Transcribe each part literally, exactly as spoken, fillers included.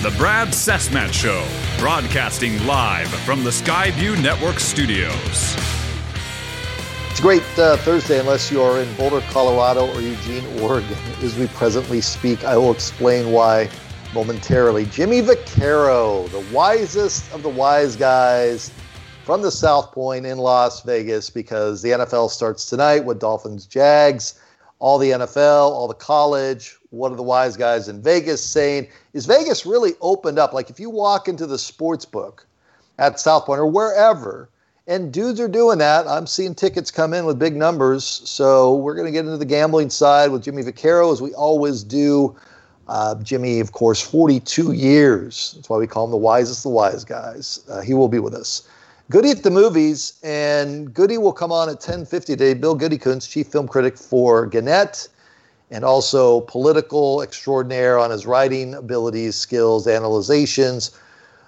The Brad Cessmat Show, broadcasting live from the Skyview Network studios. It's a great uh, Thursday, unless you are in Boulder, Colorado, or Eugene, Oregon. As we presently speak, I will explain why momentarily. Jimmy Vaccaro, the wisest of the wise guys from the South Point in Las Vegas, because the N F L starts tonight with Dolphins, Jags, all the N F L, all the college. What are the wise guys in Vegas saying? Is Vegas really opened up? Like if you walk into the sports book at South Point or wherever, and dudes are doing that, I'm seeing tickets come in with big numbers. So we're going to get into the gambling side with Jimmy Vaccaro, as we always do. Uh, Jimmy, of course, forty-two years. That's why we call him the wisest of the wise guys. Uh, he will be with us. Goody at the movies, and Goody will come on at ten fifty today. Bill Goodykoontz, chief film critic for Gannett, and also political extraordinaire on his writing abilities, skills, analyzations.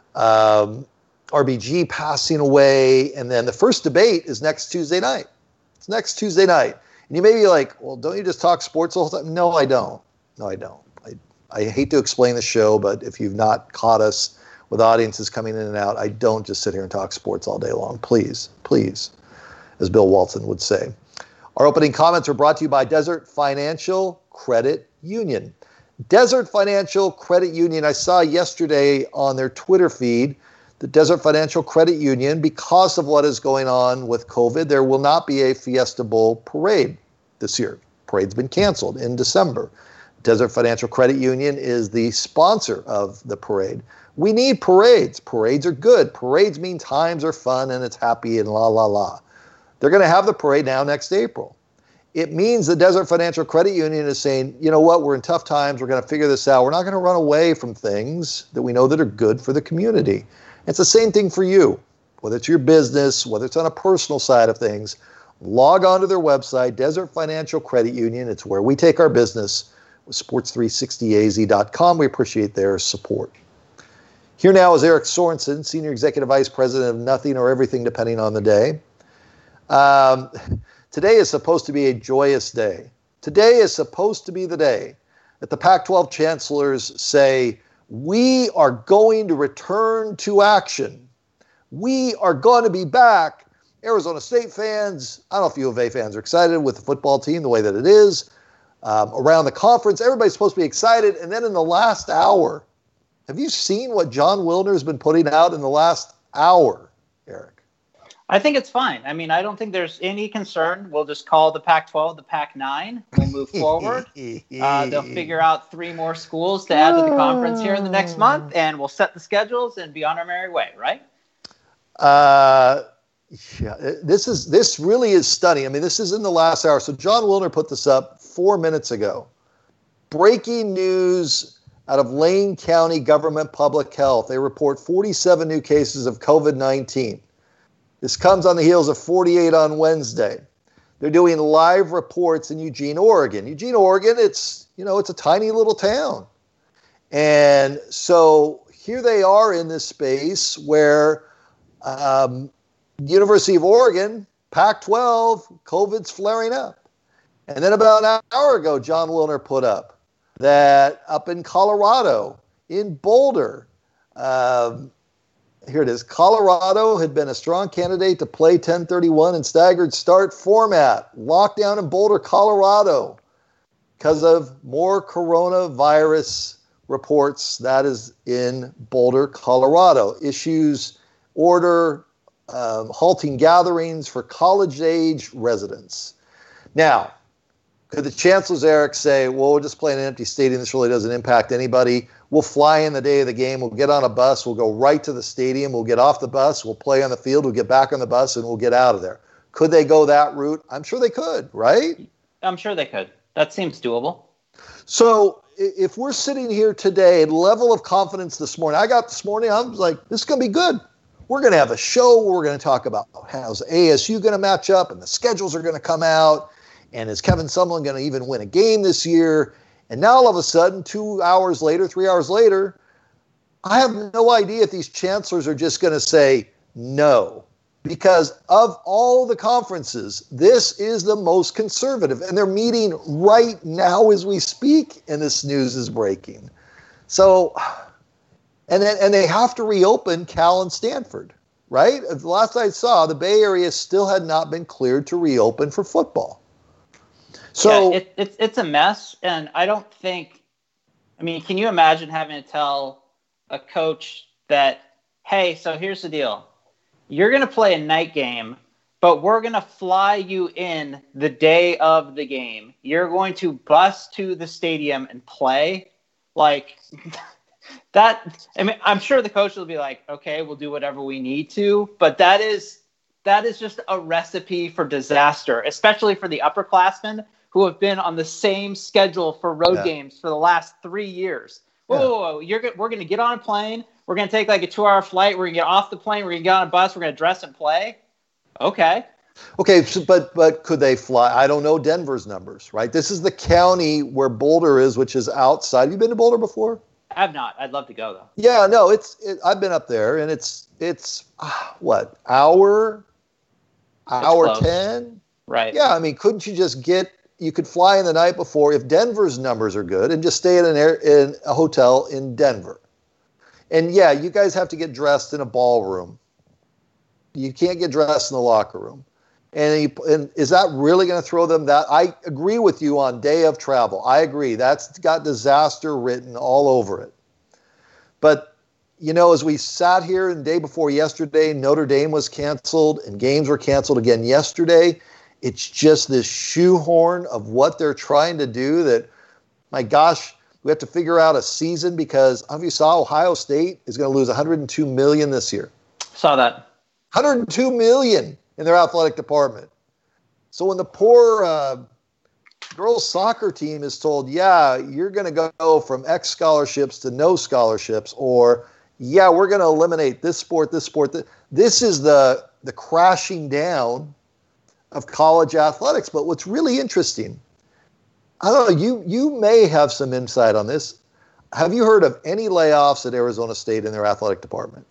Um, R B G passing away, and then the first debate is next Tuesday night. It's next Tuesday night. And you may be like, well, don't you just talk sports all the time? No, I don't. No, I don't. I, I hate to explain the show, but if you've not caught us with audiences coming in and out, I don't just sit here and talk sports all day long. Please, please, as Bill Walton would say. Our opening comments are brought to you by Desert Financial Credit Union. Desert Financial Credit Union, I saw yesterday on their Twitter feed, the Desert Financial Credit Union, because of what is going on with COVID, there will not be a Fiesta Bowl parade this year. Parade's been canceled in December. Desert Financial Credit Union is the sponsor of the parade. We need parades. Parades are good. Parades mean times are fun and it's happy and la, la, la. They're going to have the parade now next April. It means the Desert Financial Credit Union is saying, you know what, we're in tough times. We're going to figure this out. We're not going to run away from things that we know that are good for the community. It's the same thing for you, whether it's your business, whether it's on a personal side of things. Log on to their website, Desert Financial Credit Union. It's where we take our business with sports three sixty A Z dot com. We appreciate their support. Here now is Eric Sorensen, Senior Executive Vice President of Nothing or Everything, depending on the day. Um, today is supposed to be a joyous day. Today is supposed to be the day that the Pac twelve chancellors say, we are going to return to action. We are going to be back. Arizona State fans, I don't know if U of A fans are excited with the football team the way that it is. Um, around the conference, everybody's supposed to be excited. And then in the last hour, have you seen what John Wilner has been putting out in the last hour, Eric? I think it's fine. I mean, I don't think there's any concern. We'll just call the Pac twelve the Pac nine. We'll move forward. Uh, they'll figure out three more schools to add to the conference here in the next month, and we'll set the schedules and be on our merry way, right? Uh, yeah, this is this really is stunning. I mean, this is in the last hour. So John Wilner put this up four minutes ago. Breaking news out of Lane County Government Public Health. They report forty-seven new cases of COVID nineteen. This comes on the heels of forty-eight on Wednesday. They're doing live reports in Eugene, Oregon. Eugene, Oregon, it's, you know, it's a tiny little town. And so here they are in this space where um, University of Oregon, Pac twelve, COVID's flaring up. And then about an hour ago, John Wilner put up that up in Colorado, in Boulder, um, here it is. Colorado had been a strong candidate to play ten thirty-one in staggered start format. Lockdown in Boulder, Colorado, because of more coronavirus reports. That is in Boulder, Colorado. Issues order um, halting gatherings for college-age residents. Now, could the chancellors, Eric, say, well, we'll just play in an empty stadium. This really doesn't impact anybody. We'll fly in the day of the game. We'll get on a bus. We'll go right to the stadium. We'll get off the bus. We'll play on the field. We'll get back on the bus, and we'll get out of there. Could they go that route? I'm sure they could, right? I'm sure they could. That seems doable. So if we're sitting here today, level of confidence this morning, I got this morning, I was like, this is going to be good. We're going to have a show. We're going to talk about how's A S U going to match up, and the schedules are going to come out. And is Kevin Sumlin going to even win a game this year? And now all of a sudden, two hours later, three hours later, I have no idea if these chancellors are just going to say no. Because of all the conferences, this is the most conservative. And they're meeting right now as we speak, and this news is breaking. So And then and they have to reopen Cal and Stanford, right? The last I saw, the Bay Area still had not been cleared to reopen for football. So yeah, it, it's it's a mess, and I don't think. I mean, can you imagine having to tell a coach that, hey, so here's the deal: you're going to play a night game, but we're going to fly you in the day of the game. You're going to bus to the stadium and play, like. That I mean, I'm sure the coach will be like, okay, we'll do whatever we need to, but that is that is just a recipe for disaster, especially for the upperclassmen who have been on the same schedule for road yeah. games for the last three years. Whoa, yeah. whoa, whoa. You're we're going to get on a plane. We're going to take like a two-hour flight. We're going to get off the plane. We're going to get on a bus. We're going to dress and play. Okay. Okay, so, but but could they fly? I don't know Denver's numbers, right? This is the county where Boulder is, which is outside. Have you been to Boulder before? I have not. I'd love to go though. Yeah, no, it's. It, I've been up there, and it's it's uh, what hour, hour ten, right? Yeah, I mean, couldn't you just get? You could fly in the night before if Denver's numbers are good, and just stay in an air, in a hotel in Denver. And yeah, you guys have to get dressed in a ballroom. You can't get dressed in the locker room. And, you, and is that really going to throw them that? I agree with you on day of travel. I agree. That's got disaster written all over it. But, you know, as we sat here and the day before yesterday, Notre Dame was canceled and games were canceled again yesterday. It's just this shoehorn of what they're trying to do that, my gosh, we have to figure out a season because you saw Ohio State is going to lose one hundred two million dollars this year. Saw that. one hundred two million dollars. In their athletic department. So when the poor uh, girls soccer team is told, yeah, you're going to go from X scholarships to no scholarships, or yeah, we're going to eliminate this sport, this sport. This, this is the, the crashing down of college athletics. But what's really interesting, I don't know, you, you may have some insight on this. Have you heard of any layoffs at Arizona State in their athletic department?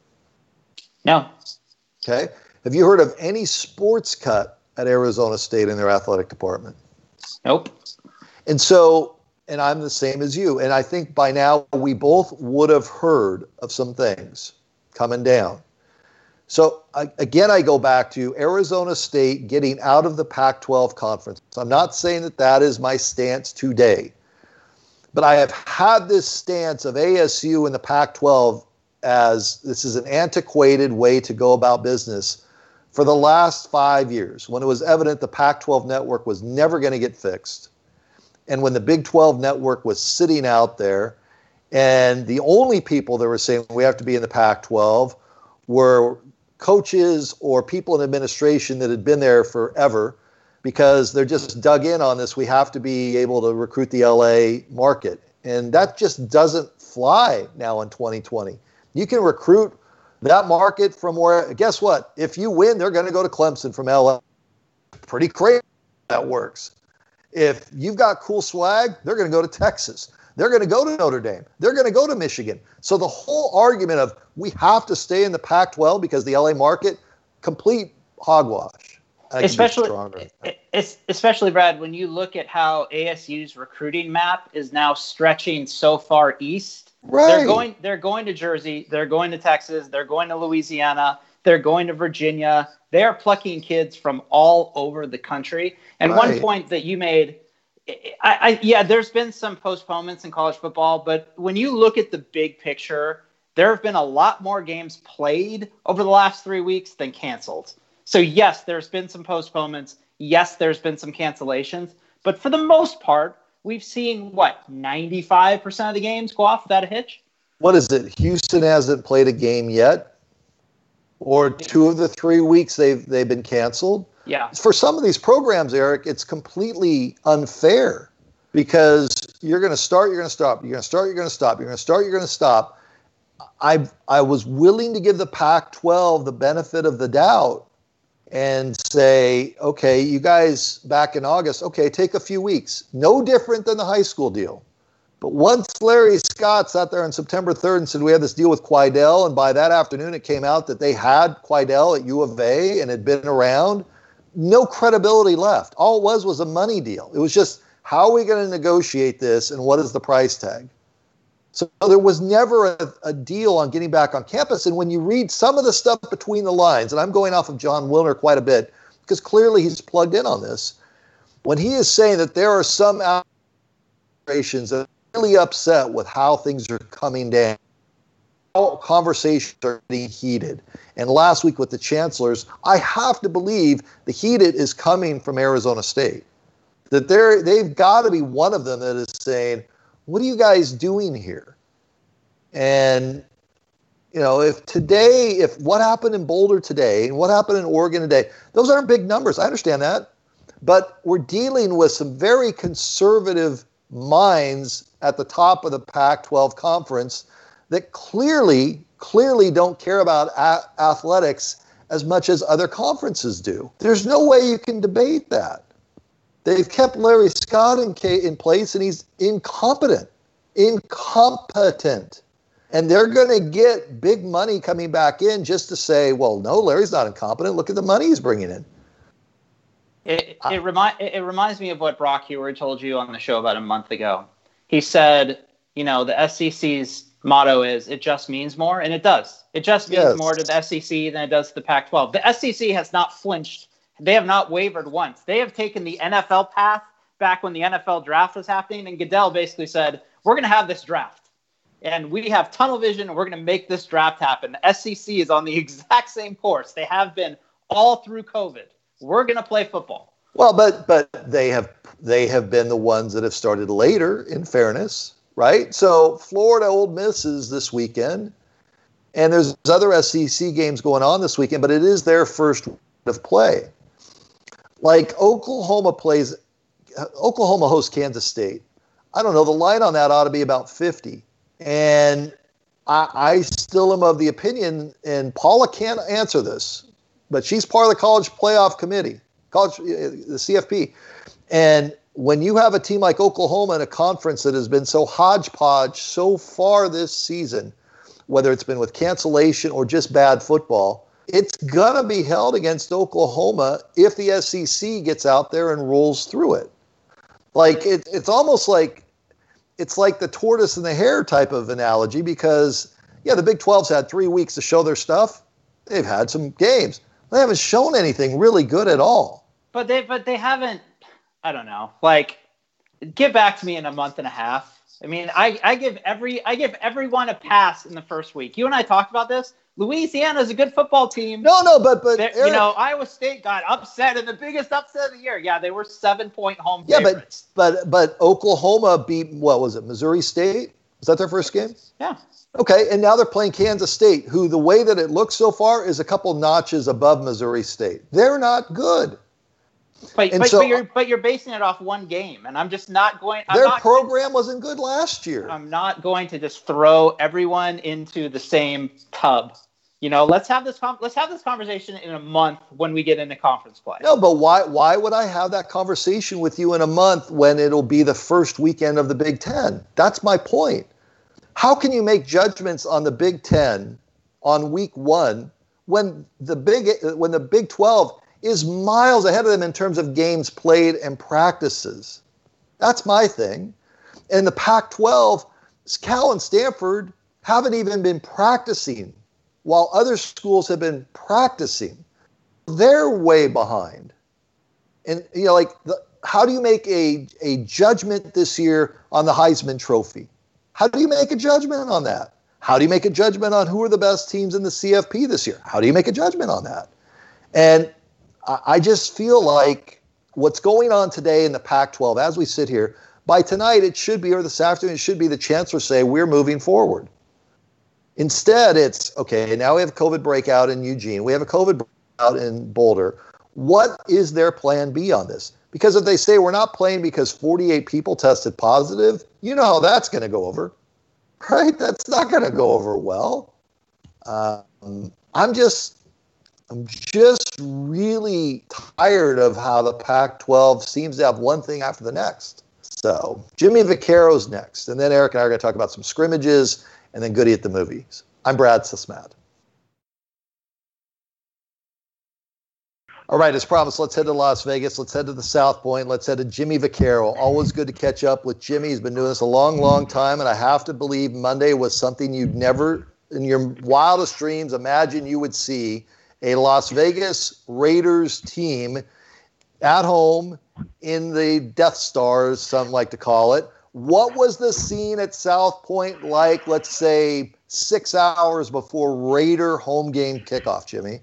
No. Okay. Have you heard of any sports cut at Arizona State in their athletic department? Nope. And so, and I'm the same as you. And I think by now we both would have heard of some things coming down. So I, again, I go back to Arizona State getting out of the Pac twelve conference. I'm not saying that that is my stance today, but I have had this stance of A S U in the Pac twelve as this is an antiquated way to go about business for the last five years, when it was evident the Pac twelve network was never going to get fixed, and when the Big twelve network was sitting out there, and the only people that were saying we have to be in the Pac twelve were coaches or people in administration that had been there forever because they're just dug in on this. We have to be able to recruit the L A market, and that just doesn't fly now in twenty twenty. You can recruit that market from where, guess what? If you win, they're going to go to Clemson from L A. Pretty crazy that works. If you've got cool swag, they're going to go to Texas. They're going to go to Notre Dame. They're going to go to Michigan. So the whole argument of we have to stay in the Pac twelve because the L A market, complete hogwash. Especially, especially, Brad, when you look at how A S U's recruiting map is now stretching so far east. Right. They're going they're going to Jersey, they're going to Texas, they're going to Louisiana, they're going to Virginia. They are plucking kids from all over the country. And right. one point that you made, I, I yeah, there's been some postponements in college football, but when you look at the big picture, there have been a lot more games played over the last three weeks than canceled. So yes, there's been some postponements. Yes, there's been some cancellations, but for the most part, we've seen, what, ninety-five percent of the games go off without a hitch? What is it? Houston hasn't played a game yet? Or two of the three weeks they've they've been canceled? Yeah. For some of these programs, Eric, it's completely unfair because you're going to start, you're going to stop, you're going to start, you're going to stop, you're going to start, you're going to stop. I I was willing to give the Pac twelve the benefit of the doubt and say, okay, you guys back in August, okay, take a few weeks. No different than the high school deal. But once Larry Scott sat there on September third and said, we have this deal with Quidel, and by that afternoon it came out that they had Quidel at U of A and had been around, no credibility left. All it was was a money deal. It was just, how are we going to negotiate this and what is the price tag? So there was never a, a deal on getting back on campus. And when you read some of the stuff between the lines, and I'm going off of John Wilner quite a bit, because clearly he's plugged in on this, when he is saying that there are some operations that are really upset with how things are coming down, how conversations are getting heated. And last week with the chancellors, I have to believe the heated is coming from Arizona State. That they're, they've got to be one of them that is saying, what are you guys doing here? And, you know, if today, if what happened in Boulder today and what happened in Oregon today, those aren't big numbers. I understand that. But we're dealing with some very conservative minds at the top of the Pac twelve conference that clearly, clearly don't care about a- athletics as much as other conferences do. There's no way you can debate that. They've kept Larry Scott in, in place, and he's incompetent. Incompetent. And they're going to get big money coming back in just to say, well, no, Larry's not incompetent. Look at the money he's bringing in. It, it, remi- it reminds me of what Brock Huard told you on the show about a month ago. He said, you know, the S E C's motto is, it just means more, and it does. It just means yes. more to the S E C than it does to the Pac twelve. The S E C has not flinched. They have not wavered once. They have taken the N F L path back when the N F L draft was happening, and Goodell basically said, we're going to have this draft. And we have tunnel vision, and we're going to make this draft happen. The S E C is on the exact same course. They have been all through COVID. We're going to play football. Well, but but they have they have been the ones that have started later, in fairness, right? So Florida Ole Miss is this weekend, and there's other S E C games going on this weekend, but it is their first week of play. Like Oklahoma plays, Oklahoma hosts Kansas State. I don't know, the line on that ought to be about fifty. And I, I still am of the opinion, and Paula can't answer this, but she's part of the college playoff committee, college, the C F P. And when you have a team like Oklahoma in a conference that has been so hodgepodge so far this season, whether it's been with cancellation or just bad football, it's going to be held against Oklahoma if the S E C gets out there and rolls through it. Like, it, it's almost like, it's like the tortoise and the hare type of analogy because, yeah, the Big twelve's had three weeks to show their stuff. They've had some games. They haven't shown anything really good at all. But they, but they haven't, I don't know, like, get back to me in a month and a half. I mean, I, I give every, I give everyone a pass in the first week. You and I talked about this. Louisiana is a good football team. No, no, but but Eric, you know, Iowa State got upset in the biggest upset of the year. Yeah, they were seven point home yeah, favorites. but but but Oklahoma beat, what was it, Missouri State? Was that their first game? Yeah. Okay, and now they're playing Kansas State, who the way that it looks so far is a couple notches above Missouri State. They're not good. But but, so, but you're but you're basing it off one game, and I'm just not going. I'm their not, program wasn't good last year. I'm not going to just throw everyone into the same tub. You know, let's have this com- let's have this conversation in a month when we get into conference play. No, but why why would I have that conversation with you in a month when it'll be the first weekend of the Big Ten? That's my point. How can you make judgments on the Big Ten on week one when the big when the Big twelve is miles ahead of them in terms of games played and practices? That's my thing. And the Pac twelve, Cal and Stanford haven't even been practicing while other schools have been practicing. They're way behind. And, you know, like, the, how do you make a, a judgment this year on the Heisman Trophy? How do you make a judgment on that? How do you make a judgment on who are the best teams in the C F P this year? How do you make a judgment on that? And I, I just feel like what's going on today in the Pac twelve, as we sit here, by tonight it should be, or this afternoon, it should be the chancellor say, we're moving forward. Instead, it's, okay, now we have a COVID breakout in Eugene. We have a COVID breakout in Boulder. What is their plan B on this? Because if they say we're not playing because forty-eight people tested positive, you know how that's going to go over, right? That's not going to go over well. Um, I'm just, I'm just really tired of how the Pac twelve seems to have one thing after the next. So Jimmy Vaccaro's next, and then Eric and I are going to talk about some scrimmages, and then Goody at the movies. I'm Brad Sismat. All right, as promised, let's head to Las Vegas. Let's head to the South Point. Let's head to Jimmy Vaccaro. Always good to catch up with Jimmy. He's been doing this a long, long time, and I have to believe Monday was something you'd never, in your wildest dreams, imagine you would see. A Las Vegas Raiders team at home in the Death Stars, some like to call it. What was the scene at South Point like, let's say, six hours before Raider home game kickoff, Jimmy?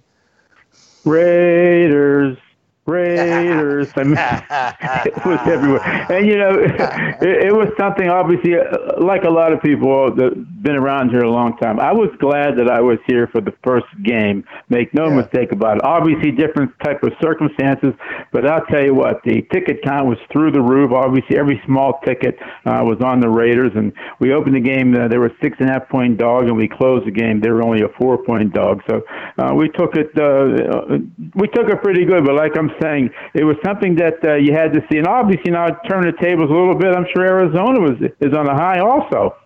Raiders, Raiders. I mean, it was everywhere. And, you know, it, it was something, obviously, uh, like a lot of people that have been around here a long time. I was glad that I was here for the first game. Make no yeah. mistake about it. Obviously, different type of circumstances, but I'll tell you what, the ticket count was through the roof. Obviously, every small ticket uh, was on the Raiders, and we opened the game. Uh, they were a six-and-a-half-point dog, and we closed the game. They were only a four-point dog. So uh, we took it uh, we took it pretty good, but like I'm saying, it was something that uh, you had to see. And obviously, now turn the tables a little bit. I'm sure Arizona was is on a high also.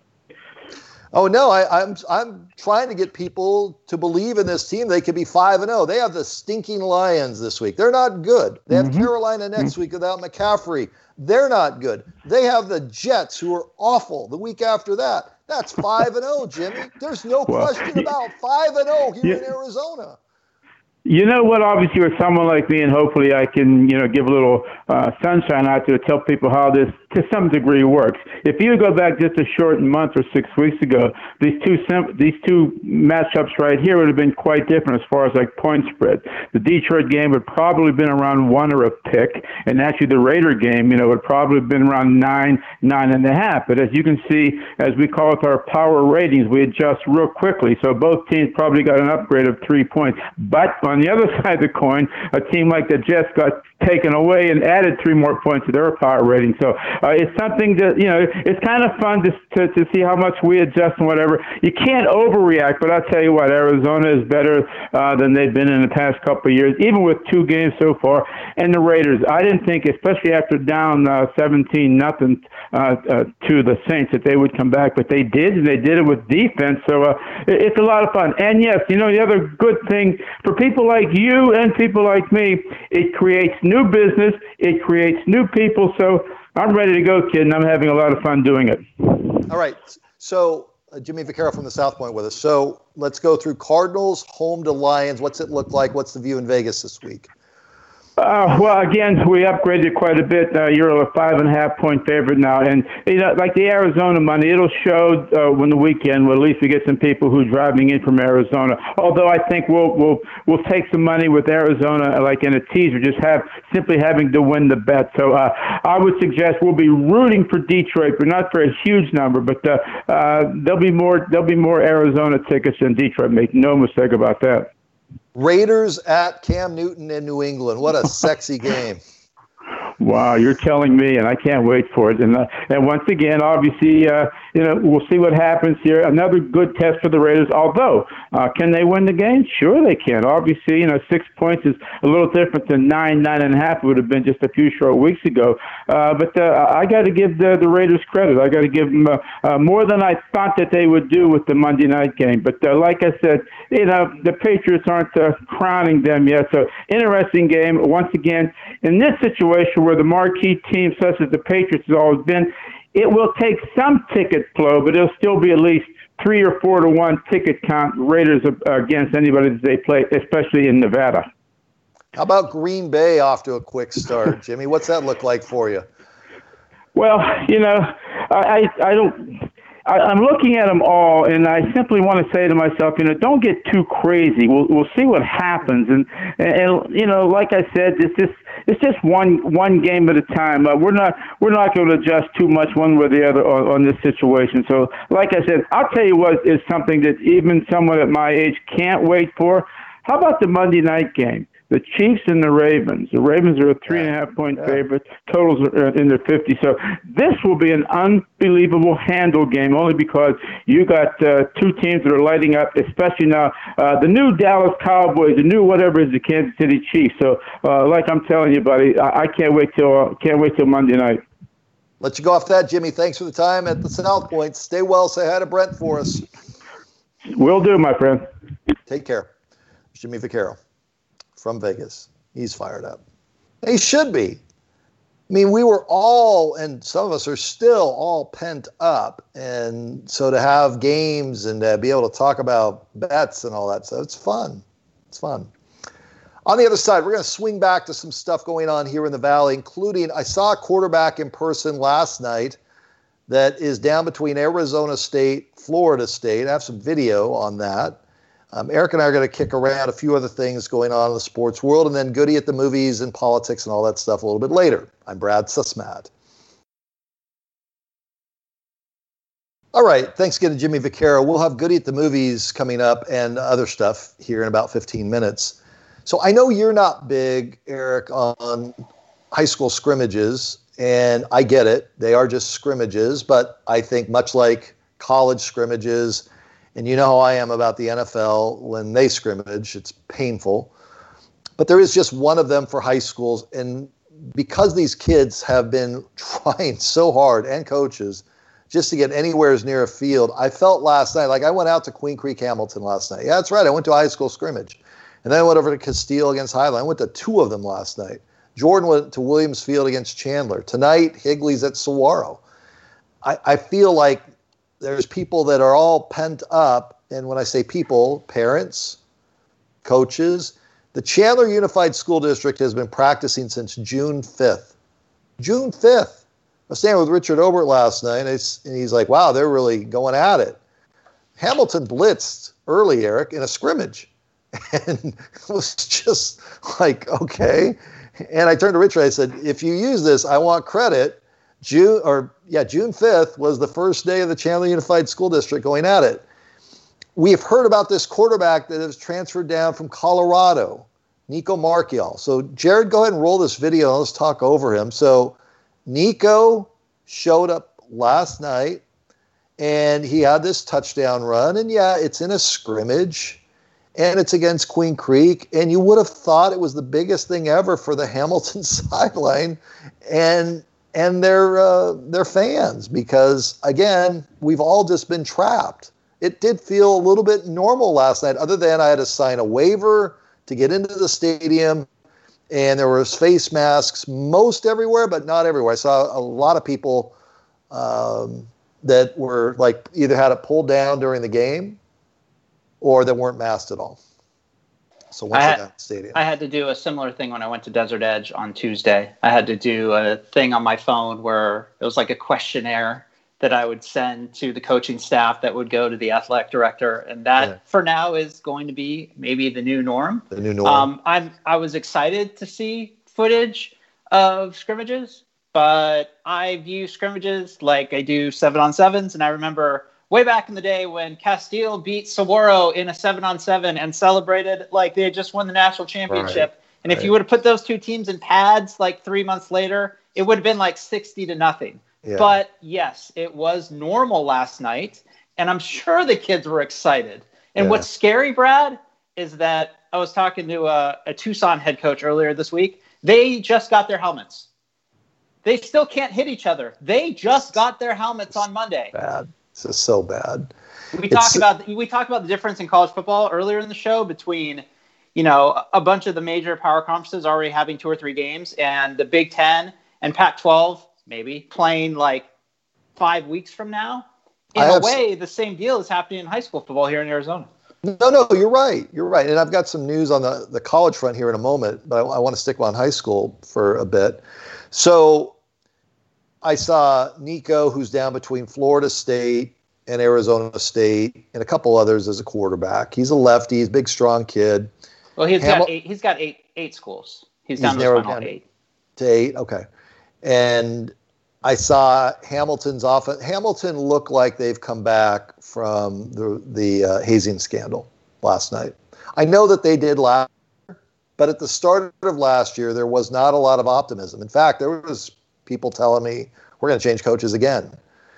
Oh no, I, I'm I'm trying to get people to believe in this team. They could be five and zero. They have the stinking Lions this week. They're not good. They have mm-hmm. Carolina next mm-hmm. week without McCaffrey. They're not good. They have the Jets, who are awful, the week after that. That's five and zero, Jimmy. There's no well, question about five and zero here yeah. in Arizona. You know what, obviously, with someone like me, and hopefully I can, you know, give a little uh, sunshine out there to tell people how this, to some degree, works. If you go back just a short month or six weeks ago, these two sim- these two matchups right here would have been quite different as far as, like, point spread. The Detroit game would probably have been around one or a pick, and actually the Raider game, you know, would probably have been around nine, nine and a half. But as you can see, as we call it our power ratings, we adjust real quickly. So both teams probably got an upgrade of three points. But on the other side of the coin, a team like the Jets got taken away and added three more points to their power rating. So uh, it's something that, you know, it's kind of fun to, to to see how much we adjust and whatever. You can't overreact, but I'll tell you what, Arizona is better uh, than they've been in the past couple of years, even with two games so far. And the Raiders, I didn't think, especially after down uh, seventeen nothing uh, uh, to the Saints, that they would come back, but they did, and they did it with defense. So uh, it, it's a lot of fun. And yes, you know, the other good thing for people like you and people like me, it creates new business, it creates new people. So I'm ready to go, kid, and I'm having a lot of fun doing it. All right. So uh, Jimmy Vaccaro from the South Point with us. So let's go through Cardinals, home to Lions. What's it look like? What's the view in Vegas this week? Uh, well, again, we upgraded quite a bit. Uh, you're a five and a half point favorite now, and you know, like the Arizona money, it'll show uh, when the weekend. Well, at least we get some people who are driving in from Arizona. Although I think we'll we'll we'll take some money with Arizona, like in a teaser, just have simply having to win the bet. So uh, I would suggest we'll be rooting for Detroit, but not for a huge number. But uh, uh, there'll be more there'll be more Arizona tickets than Detroit. Make no mistake about that. Raiders at Cam Newton in New England. What a sexy game. Wow, you're telling me, and I can't wait for it. And uh, and once again, obviously, uh, you know, we'll see what happens here. Another good test for the Raiders. Although, uh, can they win the game? Sure, they can. Obviously, you know, six points is a little different than nine, nine and a half. It would have been just a few short weeks ago. Uh, but uh, I got to give the, the Raiders credit. I got to give them uh, uh, more than I thought that they would do with the Monday night game. But uh, like I said, you know, the Patriots aren't uh, crowning them yet. So interesting game. Once again, in this situation where the marquee team such as the Patriots has always been, it will take some ticket flow, but it'll still be at least three or four to one ticket count Raiders against anybody that they play, especially in Nevada. How about Green Bay off to a quick start, Jimmy? What's that look like for you? Well, you know, I I don't. I, I'm looking at them all, and I simply want to say to myself, you know, don't get too crazy. We'll we'll see what happens, and and, and you know, like I said, it's just it's just one one game at a time. Uh, we're not we're not going to adjust too much one way or the other on, on this situation. So, like I said, I'll tell you what is something that even someone at my age can't wait for. How about the Monday night game? The Chiefs and the Ravens. The Ravens are a three and a half point yeah. favorite. Totals are in their fifty. So this will be an unbelievable handle game, only because you got uh, two teams that are lighting up, especially now uh, the new Dallas Cowboys, the new whatever is the Kansas City Chiefs. So, uh, like I'm telling you, buddy, I, I can't wait till uh, can't wait till Monday night. Let you go off that, Jimmy. Thanks for the time at the South Point. Stay well. Say hi to Brent for us. Will do, my friend. Take care. Jimmy Vaccaro from Vegas. He's fired up. He should be. I mean, we were all, and some of us are still all pent up. And so to have games and to be able to talk about bets and all that stuff, it's fun. It's fun. On the other side, we're going to swing back to some stuff going on here in the Valley, including I saw a quarterback in person last night that is down between Arizona State, Florida State. I have some video on that. Um, Eric and I are going to kick around a few other things going on in the sports world, and then Goody at the movies and politics and all that stuff a little bit later. I'm Brad Sussman. All right, thanks again to Jimmy Vaccaro. We'll have Goody at the movies coming up and other stuff here in about fifteen minutes. So I know you're not big, Eric, on high school scrimmages, and I get it. They are just scrimmages, but I think much like college scrimmages, and you know how I am about the N F L when they scrimmage, it's painful. But there is just one of them for high schools, and because these kids have been trying so hard, and coaches, just to get anywhere as near a field, I felt last night, like I went out to Queen Creek Hamilton last night. Yeah, that's right. I went to a high school scrimmage. And then I went over to Castile against Highline. I went to two of them last night. Jordan went to Williams Field against Chandler. Tonight, Higley's at Saguaro. I, I feel like there's people that are all pent up. And when I say people, parents, coaches, the Chandler Unified School District has been practicing since June fifth. June fifth. I was staying with Richard Obert last night, and, it's, and he's like, wow, they're really going at it. Hamilton blitzed early, Eric, in a scrimmage. And it was just like, okay. And I turned to Richard, I said, if you use this, I want credit. June or yeah, June fifth was the first day of the Chandler Unified School District going at it. We've heard about this quarterback that has transferred down from Colorado, Nico Marchiol. So Jared, go ahead and roll this video. Let's talk over him. So Nico showed up last night and he had this touchdown run. And yeah, it's in a scrimmage. And it's against Queen Creek, and you would have thought it was the biggest thing ever for the Hamilton sideline and and their uh, their fans, because again, we've all just been trapped. It did feel a little bit normal last night, other than I had to sign a waiver to get into the stadium, and there was face masks most everywhere, but not everywhere. I saw a lot of people um, that were like either had it pulled down during the game, or that weren't masked at all. So once I, had, I got the stadium. I had to do a similar thing when I went to Desert Edge on Tuesday. I had to do a thing on my phone where it was like a questionnaire that I would send to the coaching staff that would go to the athletic director. And that, yeah. for now, is going to be maybe the new norm. The new norm. Um, I'm, I was excited to see footage of scrimmages, but I view scrimmages like I do seven-on-sevens, and I remember way back in the day when Castile beat Saguaro in a seven-on-seven and celebrated like they had just won the national championship. Right. And if right. you would have put those two teams in pads like three months later, it would have been like sixty to nothing. Yeah. But yes, it was normal last night, and I'm sure the kids were excited. And yeah. what's scary, Brad, is that I was talking to a, a Tucson head coach earlier this week. They just got their helmets. They still can't hit each other. They just got their helmets on Monday. Bad. This is so bad. We talked about we talked about the difference in college football earlier in the show between, you know, a bunch of the major power conferences already having two or three games, and the Big Ten and Pac twelve maybe playing like five weeks from now. In a way, the same deal is happening in high school football here in Arizona. No, no, you're right. You're right. And I've got some news on the, the college front here in a moment, but I, I want to stick on high school for a bit. So I saw Nico, who's down between Florida State and Arizona State, and a couple others as a quarterback. He's a lefty. He's a big, strong kid. Well, he's Hamil- got eight. He's got eight eight schools. He's, he's down to the final eight. To eight, okay. And I saw Hamilton's offense. Hamilton looked like they've come back from the the uh, hazing scandal last night. I know that they did last year, but at the start of last year, there was not a lot of optimism. In fact, there was people telling me, we're going to change coaches again.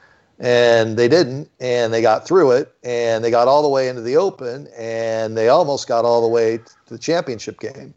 And they didn't, and they got through it, and they got all the way into the Open, and they almost got all the way to the championship game.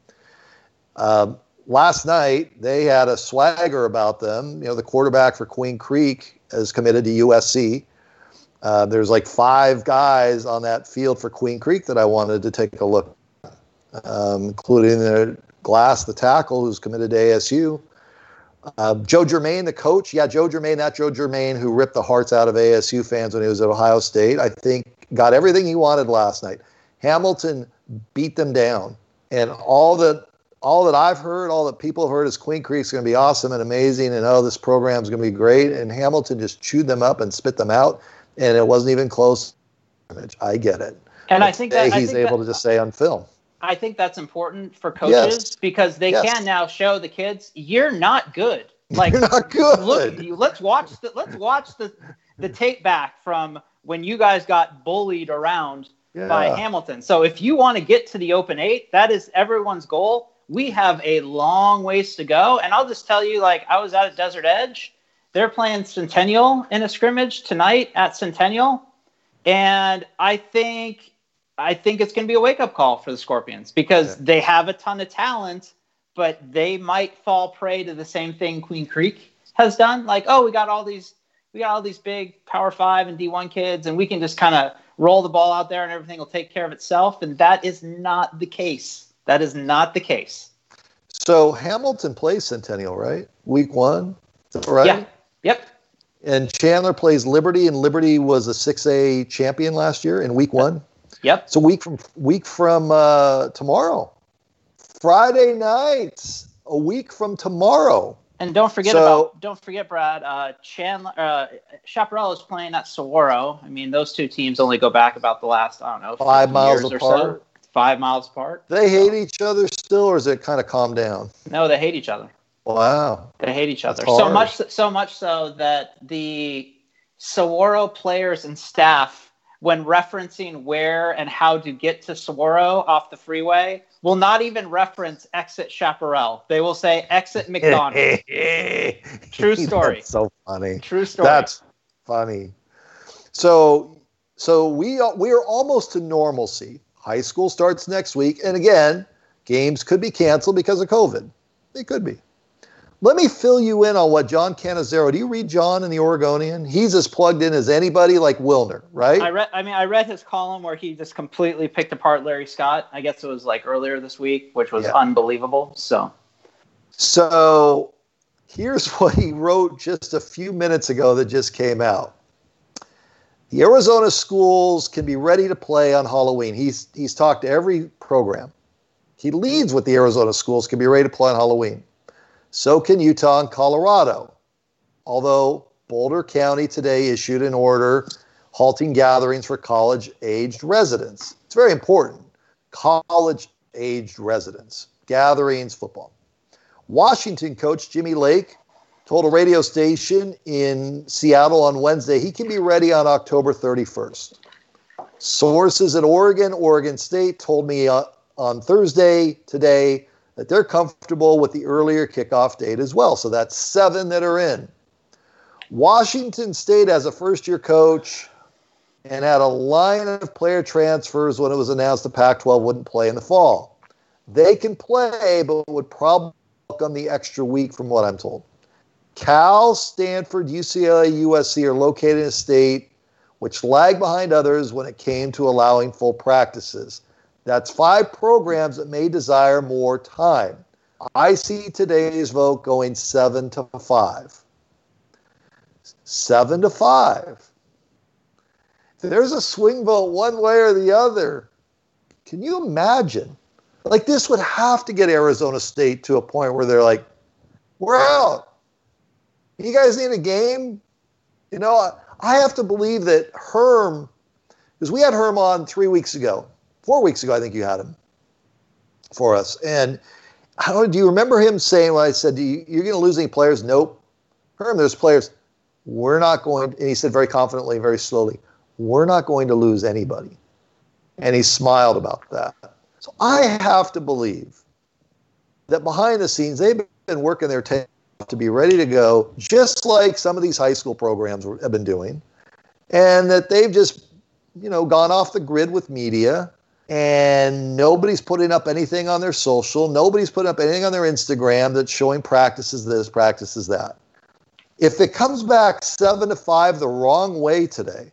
Um, last night, they had a swagger about them. You know, the quarterback for Queen Creek is committed to U S C. Uh, there's like five guys on that field for Queen Creek that I wanted to take a look at, um, including their Glass, the tackle, who's committed to A S U. Uh, Joe Germain, the coach. Yeah, Joe Germain, that Joe Germain who ripped the hearts out of A S U fans when he was at Ohio State, I think got everything he wanted last night. Hamilton beat them down. And all that all that I've heard, all that people have heard is Queen Creek's going to be awesome and amazing, and oh, this program's going to be great. And Hamilton just chewed them up and spit them out, and it wasn't even close. I get it. And I think that he's I think able that, to just say on film. I think that's important for coaches Yes. because they Yes. can now show the kids you're not good. Like You're not good. Look, you, let's watch the let's watch the the tape back from when you guys got bullied around Yeah. by Hamilton. So if you want to get to the Open Eight, that is everyone's goal. We have a long ways to go. And I'll just tell you, like, I was out at Desert Edge. They're playing Centennial in a scrimmage tonight at Centennial. And I think I think it's going to be a wake-up call for the Scorpions because Yeah. they have a ton of talent, but they might fall prey to the same thing Queen Creek has done. Like, oh, we got all these we got all these big Power Five and D one kids, and we can just kind of roll the ball out there and everything will take care of itself. And that is not the case. That is not the case. So Hamilton plays Centennial, right? Week one, is that right? Yeah. Yep. And Chandler plays Liberty, and Liberty was a six A champion last year in week one. Yep. It's a week from week from uh, tomorrow, Friday night. A week from tomorrow. And don't forget So- about don't forget Brad. Uh, Chandler uh, Chaparral is playing at Saguaro. I mean, those two teams only go back about the last I don't know Five fifty miles years or apart. so. Five miles apart. They hate each other still, or is it kind of calmed down? No, they hate each other. Wow. They hate each other That's so hard. much, so much so that the Saguaro players and staff, when referencing where and how to get to Saguaro off the freeway, will not even reference exit Chaparral. They will say exit McDonald's. True story. That's so funny. True story. That's funny. So, so we are, we are almost to normalcy. High school starts next week, and again, games could be canceled because of COVID. They could be. Let me fill you in on what John Cannizzaro. Do you read John in the Oregonian? He's as plugged in as anybody, like Wilner, right? I read. I mean, I read his column where he just completely picked apart Larry Scott. I guess it was like earlier this week, which was Yeah. unbelievable. So, So here's what he wrote just a few minutes ago that just came out. The Arizona schools can be ready to play on Halloween. He's he's talked to every program. He leads with the Arizona schools can be ready to play on Halloween. So can Utah and Colorado. Although Boulder County today issued an order halting gatherings for college-aged residents. It's very important. College-aged residents. Gatherings, football. Washington coach Jimmy Lake told a radio station in Seattle on Wednesday he can be ready on October thirty-first. Sources at Oregon, Oregon State told me uh, on Thursday today that they're comfortable with the earlier kickoff date as well. So that's seven that are in. Washington State has a first-year coach and had a line of player transfers when it was announced the Pac twelve wouldn't play in the fall. They can play, but would probably welcome the extra week from what I'm told. Cal, Stanford, U C L A, U S C are located in a state which lagged behind others when it came to allowing full practices. That's five programs that may desire more time. I see today's vote going seven to five. Seven to five. If there's a swing vote one way or the other, can you imagine? Like, this would have to get Arizona State to a point where they're like, we're out. You guys need a game? You know, I, I have to believe that Herm, because we had Herm on three weeks ago, four weeks ago, I think you had him for us. And how do you remember him saying when I said, do you, you're going to lose any players? Nope. Herm, there's players. We're not going, and he said very confidently, very slowly, we're not going to lose anybody. And he smiled about that. So I have to believe that behind the scenes, they've been working their tail to be ready to go, just like some of these high school programs have been doing, and that they've just, you know, gone off the grid with media, and nobody's putting up anything on their social, nobody's putting up anything on their Instagram that's showing practices this, practices that. If it comes back seven to five the wrong way today,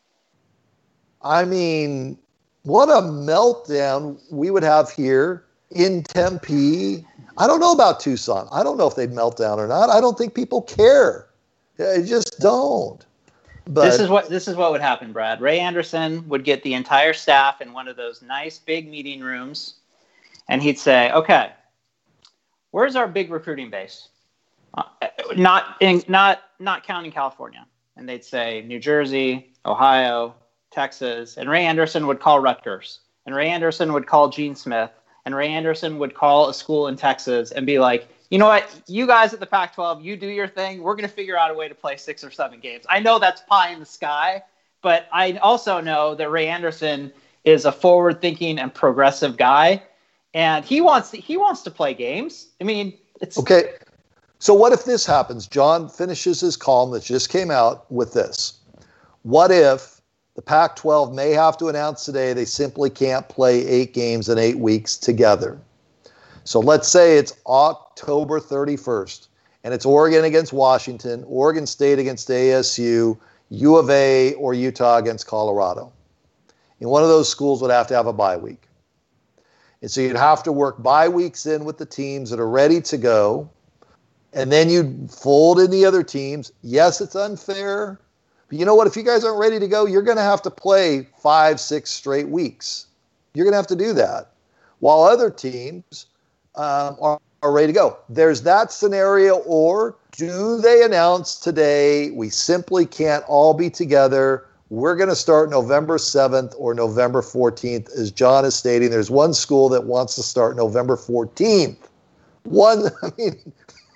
I mean, what a meltdown we would have here in Tempe. I don't know about Tucson. I don't know if they'd melt down or not. I don't think people care. They just don't. But this is what this is what would happen, Brad. Ray Anderson would get the entire staff in one of those nice big meeting rooms, and he'd say, "Okay, where's our big recruiting base? Uh, not in, not not counting California." And they'd say New Jersey, Ohio, Texas, and Ray Anderson would call Rutgers, and Ray Anderson would call Gene Smith, and Ray Anderson would call a school in Texas and be like, you know what, you guys at the Pac twelve, you do your thing. We're going to figure out a way to play six or seven games. I know that's pie in the sky, but I also know that Ray Anderson is a forward-thinking and progressive guy, and he wants to, he wants to play games. I mean, it's okay. So what if this happens? John finishes his column that just came out with this. What if the Pac twelve may have to announce today they simply can't play eight games in eight weeks together? So let's say it's October thirty-first, and it's Oregon against Washington, Oregon State against A S U, U of A or Utah against Colorado. And one of those schools would have to have a bye week. And so you'd have to work bye weeks in with the teams that are ready to go, and then you'd fold in the other teams. Yes, it's unfair, but you know what? If you guys aren't ready to go, you're going to have to play five, six straight weeks. You're going to have to do that, while other teams Um, are, are ready to go. There's that scenario. Or do they announce today we simply can't all be together? We're going to start November seventh or November fourteenth, as John is stating. There's one school that wants to start November fourteenth. One, I mean,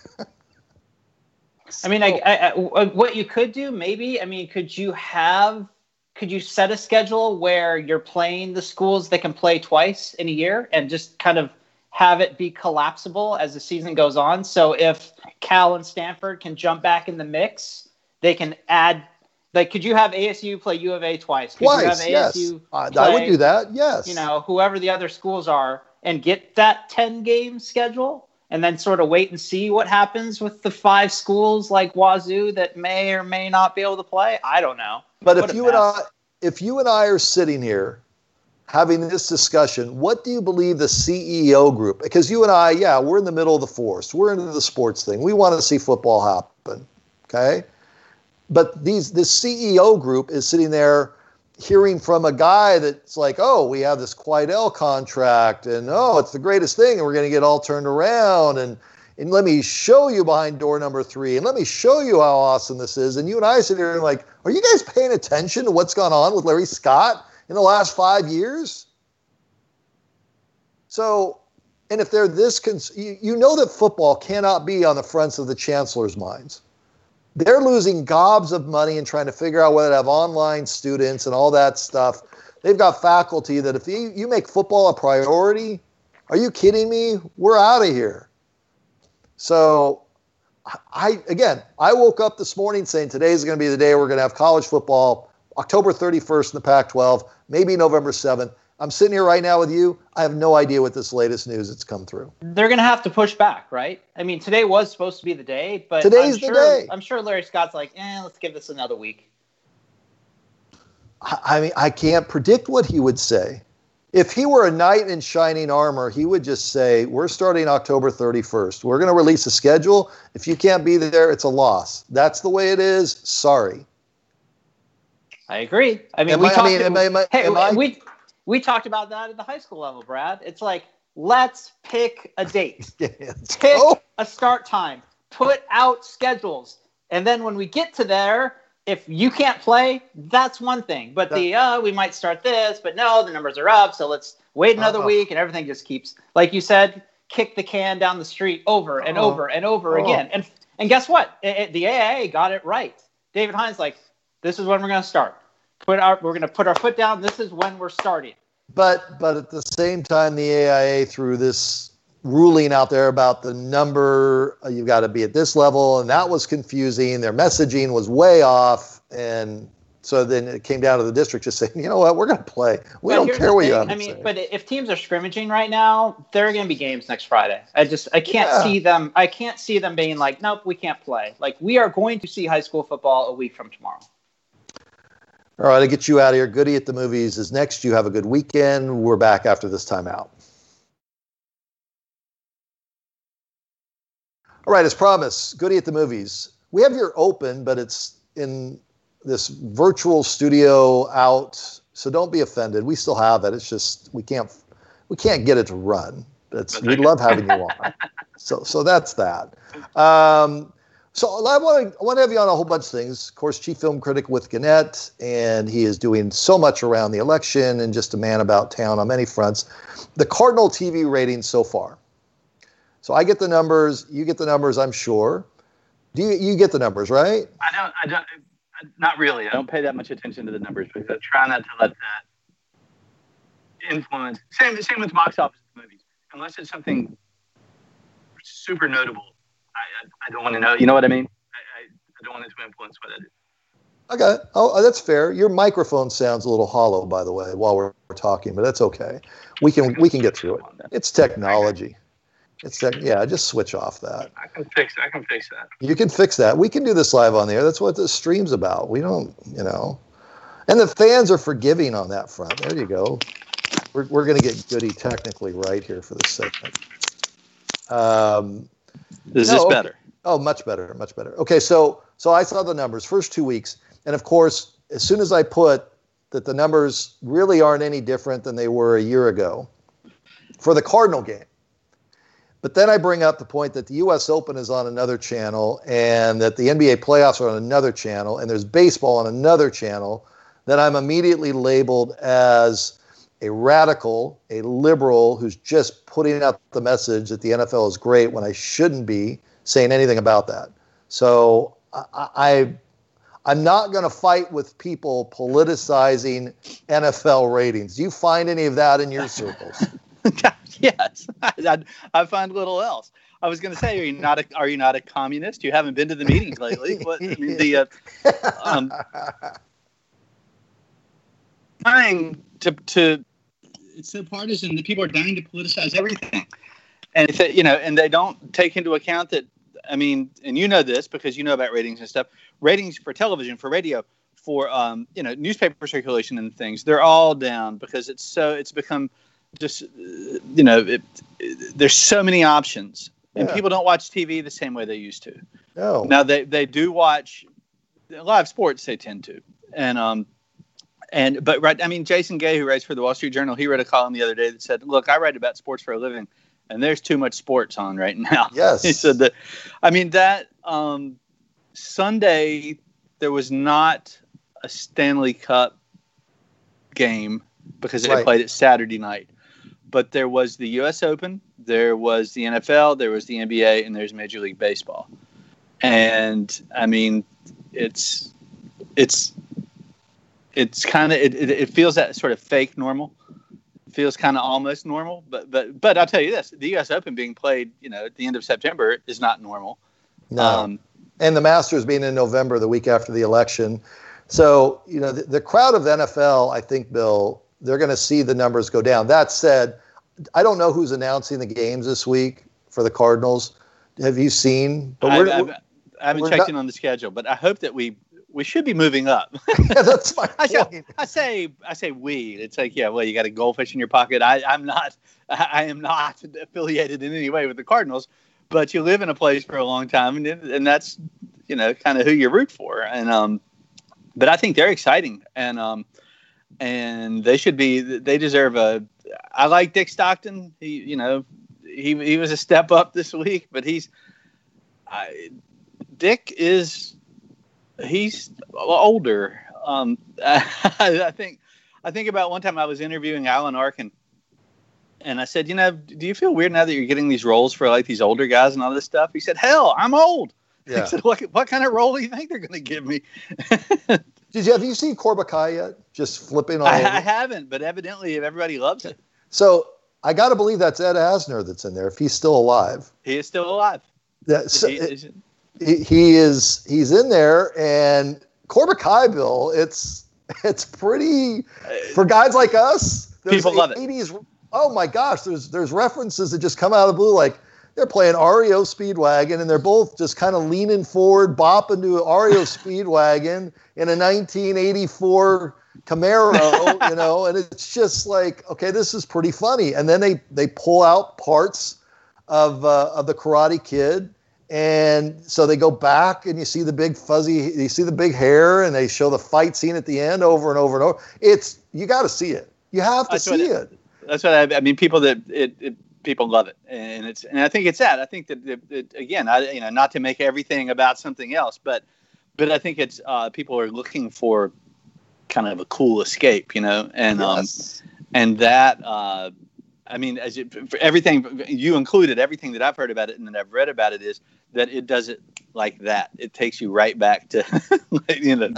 I mean, I, I, I, what you could do, maybe. I mean, could you have, could you set a schedule where you're playing the schools that can play twice in a year, and just kind of have it be collapsible as the season goes on? So if Cal and Stanford can jump back in the mix, they can add. Like, could you have A S U play U of A twice? Could Twice, you have A S U yes. Uh, play, I would do that, yes. You know, whoever the other schools are, and get that ten-game schedule, and then sort of wait and see what happens with the five schools like Wazoo that may or may not be able to play. I don't know. But What if a you and I, mess. if you and I are sitting here having this discussion, what do you believe the C E O group? Because you and I, yeah, we're in the middle of the forest. We're into the sports thing. We want to see football happen, okay? But these this C E O group is sitting there hearing from a guy that's like, oh, we have this Quidel contract, and oh, it's the greatest thing, and we're going to get all turned around, and and let me show you behind door number three, and let me show you how awesome this is. And you and I sit here and like, are you guys paying attention to what's gone on with Larry Scott in the last five years? So, and if they're this, cons- you, you know that football cannot be on the fronts of the chancellor's minds. They're losing gobs of money and trying to figure out whether to have online students and all that stuff. They've got faculty that if you, you make football a priority, are you kidding me? We're out of here. So, I again, I woke up this morning saying today's going to be the day we're going to have college football, October thirty-first in the Pac twelve, maybe November seventh. I'm sitting here right now with you. I have no idea what this latest news that's come through. They're going to have to push back, right? I mean, today was supposed to be the day, but Today's I'm sure, the day. I'm sure Larry Scott's like, eh, let's give this another week. I, I mean, I can't predict what he would say. If he were a knight in shining armor, he would just say, we're starting October thirty-first. We're going to release a schedule. If you can't be there, it's a loss. That's the way it is. Sorry. I agree. I mean, Am we I- I talked. mean, am I- am I- hey, am I- we we talked about that at the high school level, Brad. It's like, let's pick a date, Let's pick go. a start time, put out schedules, and then when we get to there, if you can't play, that's one thing. But the uh, we might start this, but no, the numbers are up, so let's wait another Uh-oh. week, and everything just keeps, like you said, kick the can down the street over and Uh-oh. over and over Uh-oh. again. And and guess what? It, it- the A I A got it right. David Hines like, this is when we're going to start. Put our we're going to put our foot down. This is when we're starting. But but at the same time, the A I A threw this ruling out there about the number, uh, you've got to be at this level, and that was confusing. Their messaging was way off, and so then it came down to the district just saying, you know what, we're going to play. We But don't here's care the what you thing. have to I mean, say. but if teams are scrimmaging right now, there are going to be games next Friday. I just I can't Yeah. see them. I can't see them being like, nope, we can't play. Like, we are going to see high school football a week from tomorrow. All right, to get you out of here, Goody at the Movies is next. You have a good weekend. We're back after this timeout. All right, as promised, Goody at the Movies. We have your open, but it's in this virtual studio out, so don't be offended. We still have it. It's just we can't we can't get it to run. It's, we love having you on. So so that's that. Um, so I want to I want to have you on a whole bunch of things. Of course, chief film critic with Gannett, and he is doing so much around the election and just a man about town on many fronts. The Cardinal T V ratings so far. So I get the numbers. You get the numbers, I'm sure. Do you, you get the numbers, right? I don't. I don't. Not really. I don't pay that much attention to the numbers because I try not to let that influence. Same. Same with box office movies. Unless it's something super notable, I, I, I don't want to know. You know what I mean? I, I, I don't want it to influence what I do. Okay. Oh, that's fair. Your microphone sounds a little hollow, by the way, while we're talking, but that's okay. We can we can get through it. It's technology. It's tech, yeah. Just switch off that. I can fix. I can fix that. You can fix that. We can do this live on the air. That's what the stream's about. We don't, you know, and the fans are forgiving on that front. There you go. We're we're gonna get Goody technically right here for this segment. Um, Is no, this okay. better? Oh, much better, much better. Okay, so so I saw the numbers first two weeks, and of course, as soon as I put that the numbers really aren't any different than they were a year ago for the Cardinal game. But then I bring up the point that the U S Open is on another channel and that the N B A playoffs are on another channel and there's baseball on another channel, then I'm immediately labeled as a radical, a liberal who's just putting out the message that the N F L is great when I shouldn't be saying anything about that. So I, I, I'm not going to fight with people politicizing N F L ratings. Do you find any of that in your circles? Yes, I, I find little else. I was going to say, are you not a are you not a communist? You haven't been to the meetings lately. What, I mean, the uh, um, trying to to it's so partisan that people are dying to politicize everything, and if it, you know, and they don't take into account that. I mean, and you know this because you know about ratings and stuff. Ratings for television, for radio, for um, you know, newspaper circulation and things, they're all down because it's so it's become. Just, you know, it, it, there's so many options, and yeah. people don't watch T V the same way they used to. No. Now they, they do watch live sports. They tend to, and um, and but right. I mean, Jason Gay, who writes for the Wall Street Journal, he wrote a column the other day that said, "Look, I write about sports for a living, and there's too much sports on right now." Yes. He said that. I mean that um, Sunday there was not a Stanley Cup game because they right. played it Saturday night. But there was the U S Open, there was the N F L, there was the N B A, and there's Major League Baseball. And I mean, it's it's it's kind of it, it, it feels that sort of fake normal. It feels kind of almost normal, but but but I'll tell you this: the U S Open being played, you know, at the end of September is not normal. No, um, and the Masters being in November, the week after the election. So you know, the, the crowd of the N F L, I think, Bill. They're going to see the numbers go down. That said, I don't know who's announcing the games this week for the Cardinals. Have you seen? But I, we're, I, we're, I haven't we're checked not, in on the schedule, but I hope that we we should be moving up. Yeah, that's my I point. say, I say I say we. It's like, yeah, well, you got a goldfish in your pocket. I, I'm not. I am not affiliated in any way with the Cardinals, but you live in a place for a long time, and and that's, you know, kind of who you root for. And um, but I think they're exciting, and um. And they should be. They deserve a. I like Dick Stockton. He, you know, he he was a step up this week, but he's. I, Dick is. He's older. Um, I, I think. I think about one time I was interviewing Alan Arkin, and I said, you know, do you feel weird now that you're getting these roles for like these older guys and all this stuff? He said, hell, I'm old. Yeah. He said, what what kind of role do you think they're going to give me? Did you have you seen Cobra Kai yet? Just flipping all I, over. I haven't, but evidently everybody loves it. So I got to believe that's Ed Asner that's in there. If he's still alive, He is still alive. that, so, He- is- he, he is. He's in there, and Cobra Kai, Bill. It's it's pretty for guys like us. People love it. eighties, oh my gosh, there's there's references that just come out of the blue, like they're playing R E O Speedwagon, and they're both just kind of leaning forward, bopping to R E O Speedwagon in a nineteen eighty-four Camaro, you know, and it's just like, okay, this is pretty funny. And then they they pull out parts of uh, of the Karate Kid, And so they go back and you see the big fuzzy, you see the big hair, and they show the fight scene at the end over and over and over. It's, you got to see it. You have to that's see it, it. That's what I, I mean. People that it, it, people love it. And it's, and I think it's that, I think that, that, that again, I, you know, not to make everything about something else, but, but I think it's, uh, people are looking for kind of a cool escape, you know, and, Yes. um, and that, uh, I mean, as it, for everything you included, everything that I've heard about it and that I've read about it is that it does it like that. It takes you right back to, you know,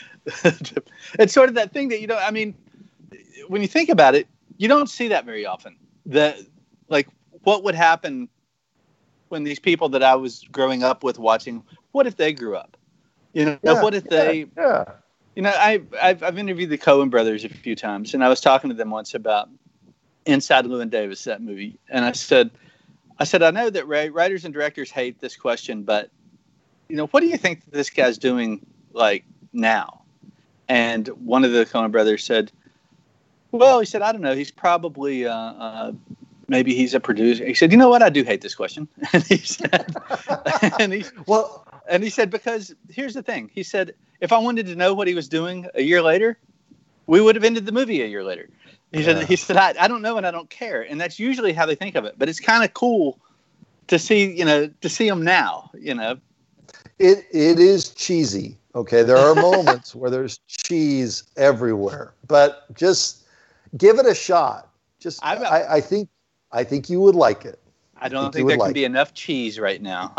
it's sort of that thing that, you know, I mean, when you think about it, you don't see that very often. That, like, what would happen when these people that I was growing up with watching, what if they grew up? You know, Yeah, what if yeah, they, yeah. you know, I, I've, I've interviewed the Coen brothers a few times, and I was talking to them once about Inside Llewyn Davis, that movie. And I said, I said, I know that writers and directors hate this question, but, you know, what do you think that this guy's doing, like, now? And one of the Coen brothers said, well, he said, I don't know. He's probably, uh, uh, maybe he's a producer. He said, you know what? I do hate this question. And he said, and he, Well, and he said, because here's the thing. He said, if I wanted to know what he was doing a year later, we would have ended the movie a year later. He said, Yeah. he said, I, I don't know and I don't care. And that's usually how they think of it. But it's kind of cool to see, you know, to see them now, you know. It it is cheesy. Okay, there are moments where there's cheese everywhere, but just give it a shot. Just I've- I, I think I think you would like it. I don't you think would there can like be it. enough cheese right now.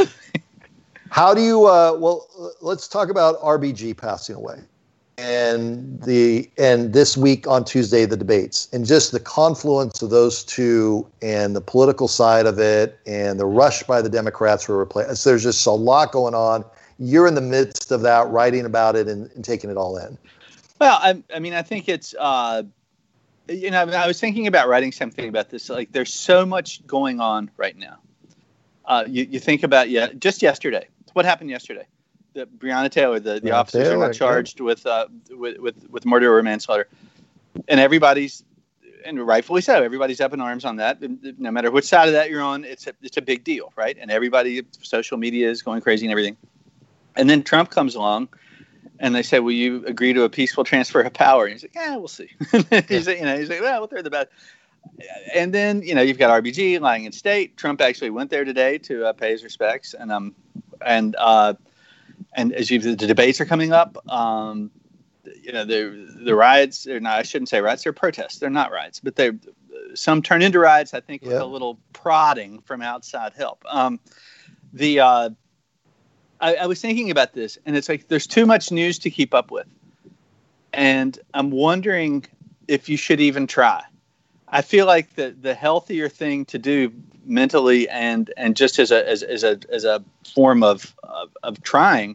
How do you? Uh, well, let's talk about R B G passing away, and the and this week on Tuesday the debates, and just the confluence of those two, and the political side of it, and the rush by the Democrats for replace. There's just a lot going on. You're in the midst of that, writing about it and, and taking it all in. Well, I, I mean, I think it's, uh, you know, I, mean, I was thinking about writing something about this. Like, there's so much going on right now. Uh, you, you think about, yeah, just yesterday. What happened yesterday? The Breonna Taylor, the, the Breonna officers Taylor, are not charged with, uh, with with with murder or manslaughter, and everybody's, and rightfully so, everybody's up in arms on that. No matter which side of that you're on, it's a, it's a big deal, right? And everybody, social media is going crazy and everything. And then Trump comes along, and they say, "Will you agree to a peaceful transfer of power?" And he's like, "Yeah, we'll see." he's like, you know, he's like, "Well, we'll throw the bad." And then, you know, you've got R B G lying in state. Trump actually went there today to uh, pay his respects, and um, and uh, and as you, the debates are coming up, um, you know, the the riots. Or not, I shouldn't say riots. They're protests. They're not riots, but they some turn into riots. I think with Yeah. a little prodding from outside help. Um, the uh, I, I was thinking about this, and it's like there's too much news to keep up with, and I'm wondering if you should even try. I feel like the the healthier thing to do mentally and and just as a as, as a as a form of, of of trying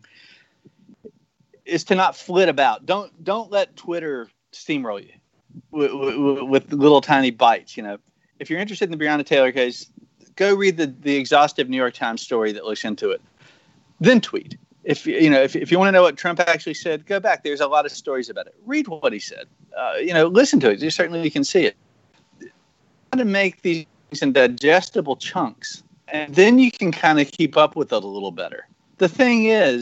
is to not flit about. Don't don't let Twitter steamroll you with, with, with little tiny bites. You know, if you're interested in the Breonna Taylor case, go read the the exhaustive New York Times story that looks into it. Then tweet. If you know if if you want to know what Trump actually said, go back. There's a lot of stories about it. Read what he said. Uh, you know, listen to it. You certainly can see it. To make these in digestible chunks, and then you can kind of keep up with it a little better. The thing is,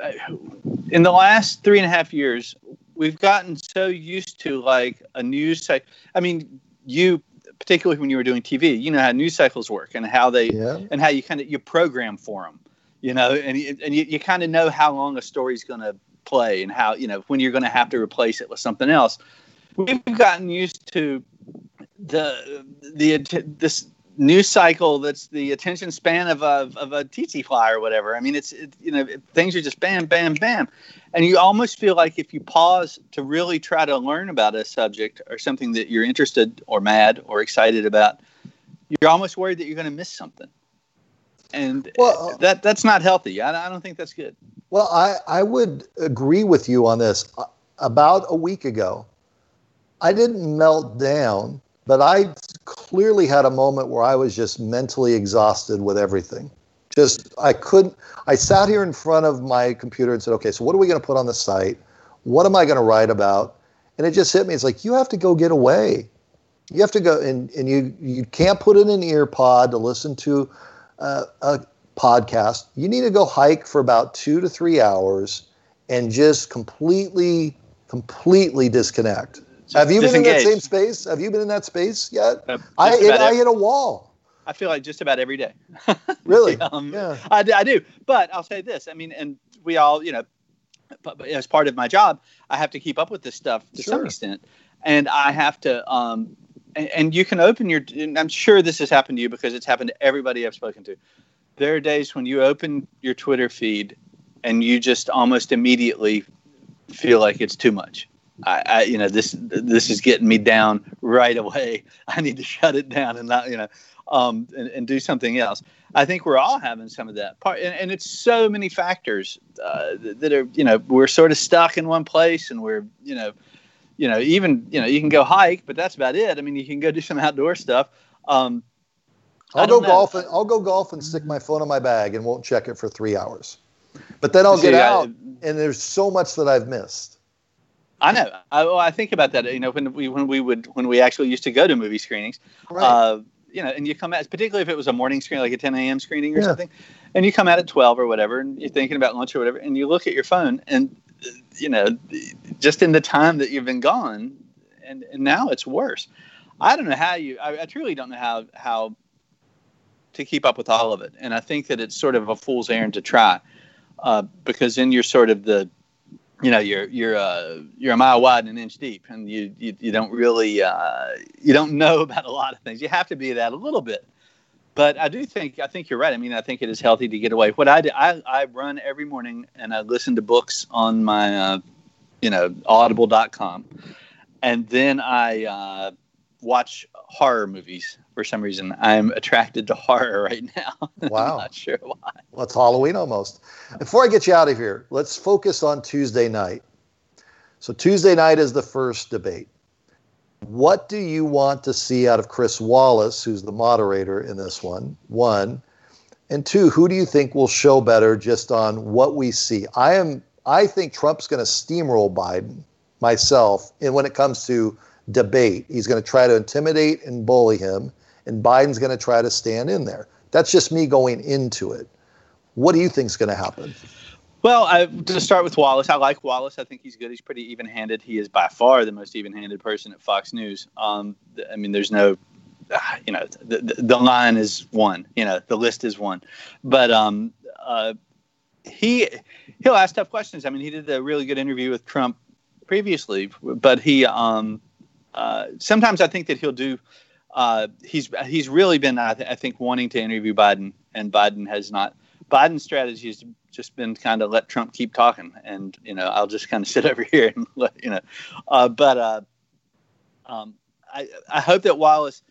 in the last three and a half years, we've gotten so used to like a news cycle. I mean, you particularly when you were doing T V, you know how news cycles work and how they Yeah. and how you kind of you program for them, you know, and you, and you, you kind of know how long a story's going to play and how, you know, when you're going to have to replace it with something else. We've gotten used to the the this news cycle that's the attention span of a of a tsetse fly or whatever. I mean, it's it, you know it, things are just bam, bam, bam, and you almost feel like if you pause to really try to learn about a subject or something that you're interested or mad or excited about, you're almost worried that you're going to miss something, and Well, that that's not healthy. I, I don't think that's good. Well, I, I would agree with you on this. About a week ago, I didn't melt down, but I clearly had a moment where I was just mentally exhausted with everything. Just, I couldn't, I sat here in front of my computer and said, okay, so what are we going to put on the site? What am I going to write about? And it just hit me. It's like, you have to go get away. You have to go, and, and you, you can't put in an ear pod to listen to uh, a podcast, you need to go hike for about two to three hours and just completely, completely disconnect. Just Have you disengage. been in that same space? Have you been in that space yet? Uh, I, it, I hit a wall. I feel like just about every day. Really? um, yeah. I, I do. But I'll say this. I mean, and we all, you know, but, but as part of my job, I have to keep up with this stuff to sure. some extent. And I have to, um, and, and you can open your, and I'm sure this has happened to you because it's happened to everybody I've spoken to. There are days when you open your Twitter feed and you just almost immediately feel like it's too much. I, I, you know, this this is getting me down right away. I need to shut it down and not, you know, um, and, and do something else. I think we're all having some of that part, and, and it's so many factors uh, that are, you know, we're sort of stuck in one place, and we're, you know, you know, even, you know, you can go hike, but that's about it. I mean, you can go do some outdoor stuff. Um, I'll go golf. And, I'll go golf and stick my phone in my bag and won't check it for three hours. But then I'll get See, out, I, and there's so much that I've missed. I know. I, well, I think about that. You know, when we when we would when we actually used to go to movie screenings, right. uh, you know, and you come out, particularly if it was a morning screen, like a ten a.m. screening or yeah. something, and you come out at twelve or whatever, and you're thinking about lunch or whatever, and you look at your phone, and you know, just in the time that you've been gone, and, and now it's worse. I don't know how you. I, I truly don't know how how to keep up with all of it, and I think that it's sort of a fool's errand to try, uh, because then you're sort of the You know, you're you're uh, you're a mile wide and an inch deep, and you you, you don't really uh, you don't know about a lot of things. You have to be that a little bit, but I do think I think you're right. I mean, I think it is healthy to get away. What I do, I, I run every morning and I listen to books on my uh, you know audible dot com, and then I uh, watch horror movies. For some reason, I'm attracted to horror right now. Wow. I'm not sure why. Well, it's Halloween almost. Before I get you out of here, let's focus on Tuesday night. So Tuesday night is the first debate. What do you want to see out of Chris Wallace, who's the moderator in this one? One. And two, who do you think will show better just on what we see? I am. I think Trump's going to steamroll Biden, myself, and when it comes to debate. He's going to try to intimidate and bully him, and Biden's going to try to stand in there. That's just me going into it. What do you think is going to happen? Well, I, to start with Wallace, I like Wallace. I think he's good. He's pretty even-handed. He is by far the most even-handed person at Fox News. Um, I mean, there's no, you know, the, the, the line is one. You know, the list is one. But um, uh, he he'll ask tough questions. I mean, he did a really good interview with Trump previously, but he um, uh, sometimes I think that he'll do. Uh, he's he's really been, I, th- I think, wanting to interview Biden, and Biden has not. Biden's strategy has just been kind of let Trump keep talking, and you know I'll just kind of sit over here and let you know. Uh, but uh, um, I I hope that Wallace,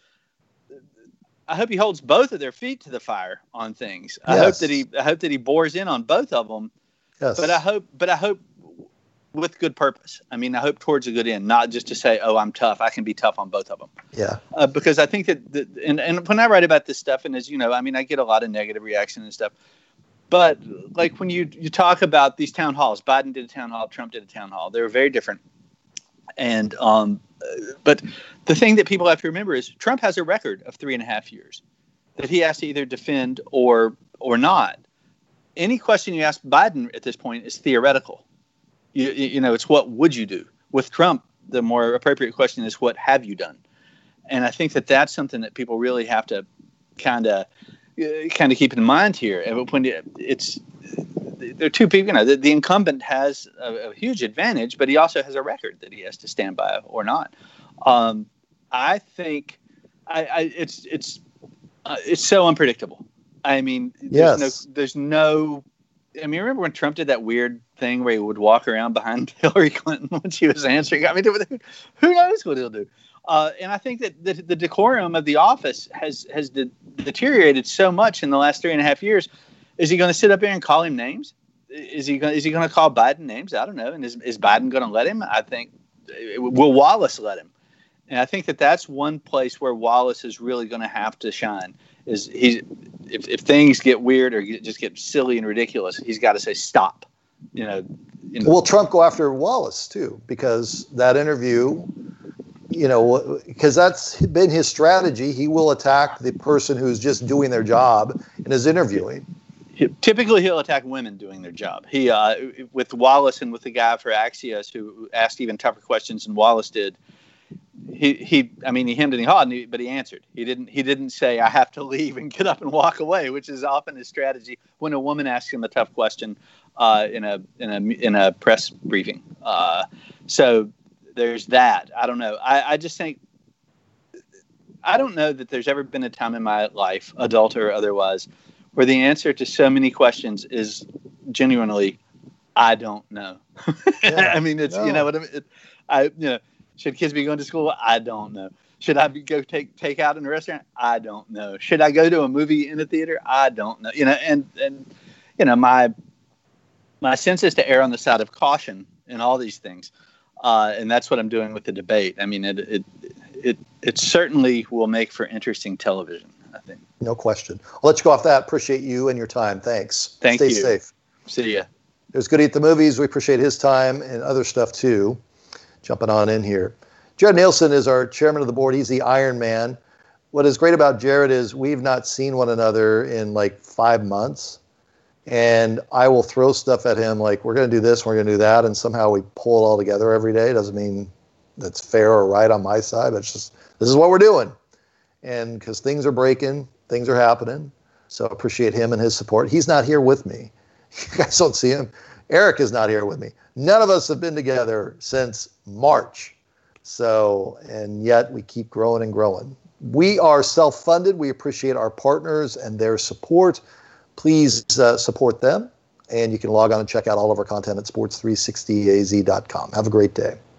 I hope he holds both of their feet to the fire on things. I yes. hope that he I hope that he bores in on both of them. Yes. But I hope but I hope. with good purpose. I mean, I hope towards a good end, not just to say, oh, I'm tough. I can be tough on both of them. Yeah. Uh, because I think that, that and, and when I write about this stuff, and as you know, I mean, I get a lot of negative reaction and stuff. But like when you, you talk about these town halls, Biden did a town hall, Trump did a town hall. They were very different. And, um, but the thing that people have to remember is Trump has a record of three and a half years that he has to either defend or, or not. Any question you ask Biden at this point is theoretical. You, you know, it's what would you do? With Trump, the more appropriate question is what have you done? And I think that that's something that people really have to kind of kind of keep in mind here. And when it's there are two people, you know, the, the incumbent has a, a huge advantage, but he also has a record that he has to stand by or not. Um, I think I, I, it's it's uh, it's so unpredictable. I mean, there's yes. no there's no. I mean, remember when Trump did that weird thing where he would walk around behind Hillary Clinton when she was answering? I mean, who knows what he'll do? Uh, and I think that the, the decorum of the office has has de- deteriorated so much in the last three and a half years. Is he going to sit up there and call him names? Is he going? Is he going to call Biden names? I don't know. And is is Biden going to let him? I think. Will Wallace let him? And I think that that's one place where Wallace is really going to have to shine. Is he? If, if things get weird or get, just get silly and ridiculous, he's got to say stop. You know, you know. Will Trump go after Wallace too? Because that interview, you know, because that's been his strategy. He will attack the person who's just doing their job and is interviewing. he, typically he'll attack women doing their job. He uh, with Wallace and with the guy for Axios who asked even tougher questions than Wallace did. He he. I mean, he hemmed and he hawed, but he answered. He didn't. He didn't say, "I have to leave and get up and walk away," which is often his strategy when a woman asks him a tough question uh, in a in a in a press briefing. Uh, so there's that. I don't know. I, I just think. I don't know that there's ever been a time in my life, adult or otherwise, where the answer to so many questions is genuinely, I don't know. Yeah, I mean, it's no. you know what I mean. It, I you know, should kids be going to school? I don't know. Should I be, go take take out in a restaurant? I don't know. Should I go to a movie in a theater? I don't know. You know, and and you know, my my sense is to err on the side of caution in all these things, uh, and that's what I'm doing with the debate. I mean, it it it it certainly will make for interesting television, I think. No question. I'll let you go off that. Appreciate you and your time. Thanks. Thank Stay you. Stay safe. See ya. It was good to eat the movies. We appreciate his time and other stuff too. Jumping on in here. Jared Nielsen is our chairman of the board. He's the Iron Man. What is great about Jared is we've not seen one another in like five months. And I will throw stuff at him like, we're going to do this, we're going to do that. And somehow we pull it all together every day. Doesn't mean that's fair or right on my side, but it's just, this is what we're doing. And because things are breaking, things are happening. So I appreciate him and his support. He's not here with me. You guys don't see him. Eric is not here with me. None of us have been together since March. So, and yet we keep growing and growing. We are self-funded. We appreciate our partners and their support. Please uh, support them. And you can log on and check out all of our content at sports three sixty a z dot com. Have a great day.